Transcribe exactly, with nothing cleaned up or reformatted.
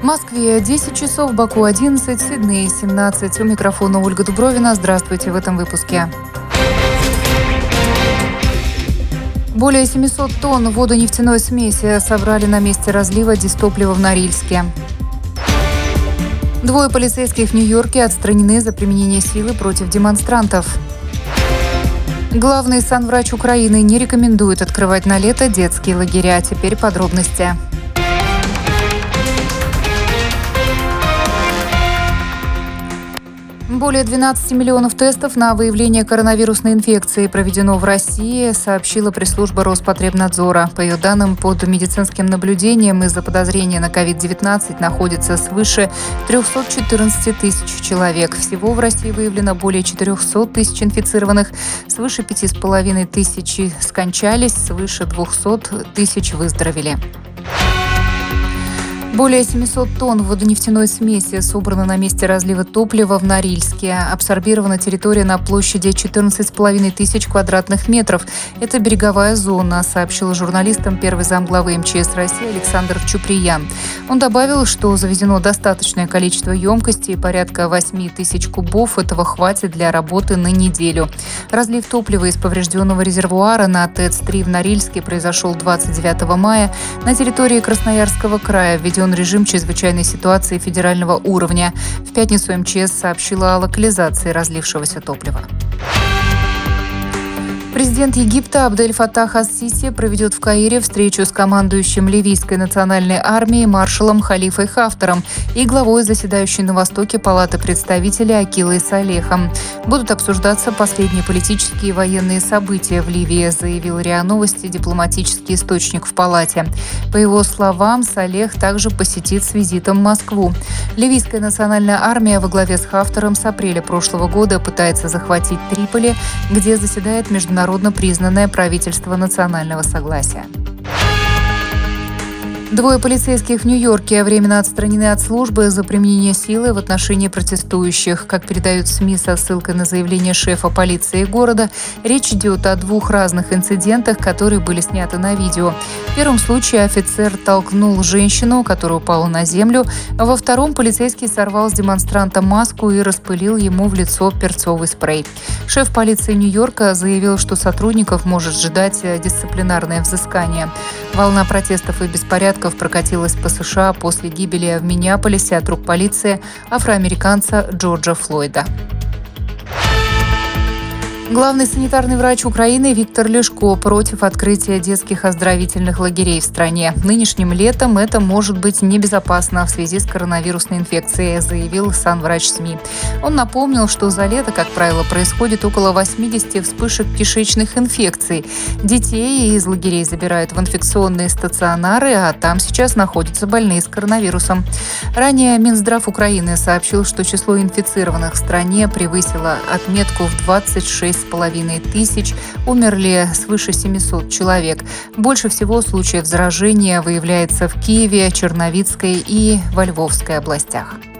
В Москве десять часов, в Баку одиннадцать, в Сиднее семнадцать. У микрофона Ольга Дубровина. Здравствуйте в этом выпуске. Более семьсот тонн водонефтяной смеси собрали на месте разлива дистоплива в Норильске. Двое полицейских в Нью-Йорке отстранены за применение силы против демонстрантов. Главный санврач Украины не рекомендует открывать на лето детские лагеря. Теперь подробности. Более двенадцати миллионов тестов на выявление коронавирусной инфекции проведено в России, сообщила пресс-служба Роспотребнадзора. По ее данным, под медицинским наблюдением из-за подозрения на ковид девятнадцать находится свыше трёхсот четырнадцати тысяч человек. Всего в России выявлено более четырёхсот тысяч инфицированных, свыше пяти с половиной тысячи скончались, свыше двухсот тысяч выздоровели. Более семисот тонн водонефтяной смеси собрано на месте разлива топлива в Норильске. Абсорбирована территория на площади четырнадцать с половиной тысяч квадратных метров. Это береговая зона, сообщил журналистам первый замглавы эм че эс России Александр Чуприян. Он добавил, что завезено достаточное количество емкостей, порядка восьми тысяч кубов. Этого хватит для работы на неделю. Разлив топлива из поврежденного резервуара на ТЭЦ три в Норильске произошел двадцать девятого мая. На территории Красноярского края введен режим чрезвычайной ситуации федерального уровня. В пятницу эм че эс сообщила о локализации разлившегося топлива. Президент Египта Абдель Фаттах ас-Сиси проведет в Каире встречу с командующим ливийской национальной армией маршалом Халифой Хафтаром и главой заседающей на Востоке Палаты представителей Акилой Салехом. Будут обсуждаться последние политические и военные события в Ливии, заявил РИА Новости дипломатический источник в Палате. По его словам, Салех также посетит с визитом Москву. Ливийская национальная армия во главе с Хафтаром с апреля прошлого года пытается захватить Триполи, где заседает международный Народно признанное правительство национального согласия. Двое полицейских в Нью-Йорке временно отстранены от службы за применение силы в отношении протестующих. Как передают СМИ со ссылкой на заявление шефа полиции города, речь идет о двух разных инцидентах, которые были сняты на видео. В первом случае офицер толкнул женщину, которая упала на землю. Во втором полицейский сорвал с демонстранта маску и распылил ему в лицо перцовый спрей. Шеф полиции Нью-Йорка заявил, что сотрудников может ждать дисциплинарное взыскание. Волна протестов и беспорядков прокатилась по США после гибели в Миннеаполисе от рук полиции афроамериканца Джорджа Флойда. Главный санитарный врач Украины Виктор Ляшко против открытия детских оздоровительных лагерей в стране. Нынешним летом это может быть небезопасно в связи с коронавирусной инфекцией, заявил санврач СМИ. Он напомнил, что за лето, как правило, происходит около восьмидесяти вспышек кишечных инфекций. Детей из лагерей забирают в инфекционные стационары, а там сейчас находятся больные с коронавирусом. Ранее Минздрав Украины сообщил, что число инфицированных в стране превысило отметку в двадцать шесть с половиной тысяч, умерли свыше семисот человек. Больше всего случаев заражения выявляется в Киеве, Черновицкой и во Львовской областях.